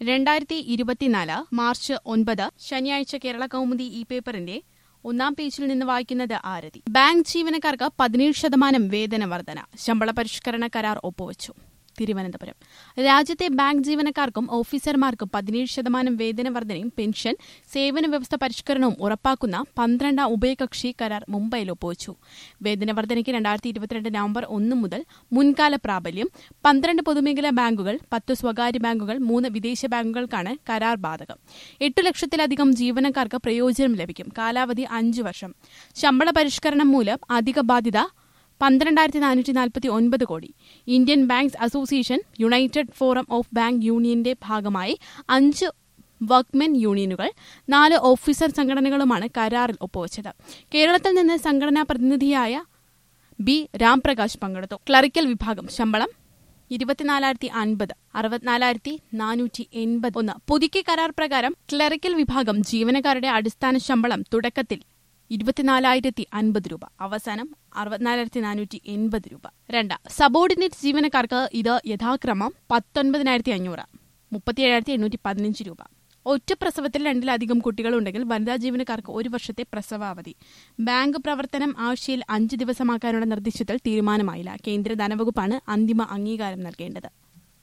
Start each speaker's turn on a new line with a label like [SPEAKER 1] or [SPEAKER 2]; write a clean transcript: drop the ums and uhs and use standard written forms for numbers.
[SPEAKER 1] 2024 March 9 ശനിയാഴ്ച കേരള കൗമുദി ഈ പേപ്പറിന്റെ ഒന്നാം പേജിൽ നിന്ന് വായിക്കുന്നത് ആരതി. ബാങ്ക് ജീവനക്കാർക്ക് 17% വേതന വർധന, ശമ്പള പരിഷ്കരണ കരാർ ഒപ്പുവച്ചു. തിരുവനന്തപുരം. രാജ്യത്തെ ബാങ്ക് ജീവനക്കാർക്കും ഓഫീസർമാർക്കും 17% വേതന വർധനയും പെൻഷൻ സേവന വ്യവസ്ഥ പരിഷ്കരണവും ഉറപ്പാക്കുന്ന 12 ഉഭയകക്ഷി കരാർ മുംബൈയിൽ ഒപ്പുവച്ചു. വേതന വർധനയ്ക്ക് 2022 നവംബർ 1 മുതൽ മുൻകാല പ്രാബല്യം. 12 പൊതുമേഖലാ ബാങ്കുകൾ, 10 സ്വകാര്യ ബാങ്കുകൾ, 3 വിദേശ ബാങ്കുകൾക്കാണ് കരാർ ബാധകം. 8 ലക്ഷത്തിലധികം ജീവനക്കാർക്ക് പ്രയോജനം ലഭിക്കും. കാലാവധി 5 വർഷം. ശമ്പള പരിഷ്കരണം മൂലം അധിക ബാധ്യത 12,449 കോടി. Indian banks association, united forum of bank യൂണിയന്റെ ഭാഗമായി 5 വർക്ക്മെൻ യൂണിയനുകൾ, 4 ഓഫീസർ സംഘടനകളുമാണ് കരാറിൽ ഒപ്പുവച്ചത്. കേരളത്തിൽ നിന്ന് സംഘടനാ പ്രതിനിധിയായ ബി രാംപ്രകാശ് പങ്കെടുത്തു. ക്ലറിക്കൽ വിഭാഗം ശമ്പളം 24,050, 64,481. പുതുക്കിയ കരാർ പ്രകാരം ക്ലറിക്കൽ വിഭാഗം ജീവനക്കാരുടെ അടിസ്ഥാന ശമ്പളം തുടക്കത്തിൽ 24,050 രൂപ, അവസാനം 64,480 രൂപ. 2. സബോർഡിനേറ്റ് ജീവനക്കാർക്ക് ഇത് യഥാക്രമം 19,500, 37,815 രൂപ. ഒറ്റ പ്രസവത്തിൽ 2-ലധികം കുട്ടികളുണ്ടെങ്കിൽ വനിതാ ജീവനക്കാർക്ക് 1 വർഷത്തെ പ്രസവാവധി. ബാങ്ക് പ്രവർത്തനം ആഴ്ചയിൽ 5 ദിവസമാക്കാനുള്ള നിർദ്ദേശത്തിൽ തീരുമാനമായില്ല. കേന്ദ്ര ധനവകുപ്പാണ് അന്തിമ അംഗീകാരം നൽകേണ്ടത്.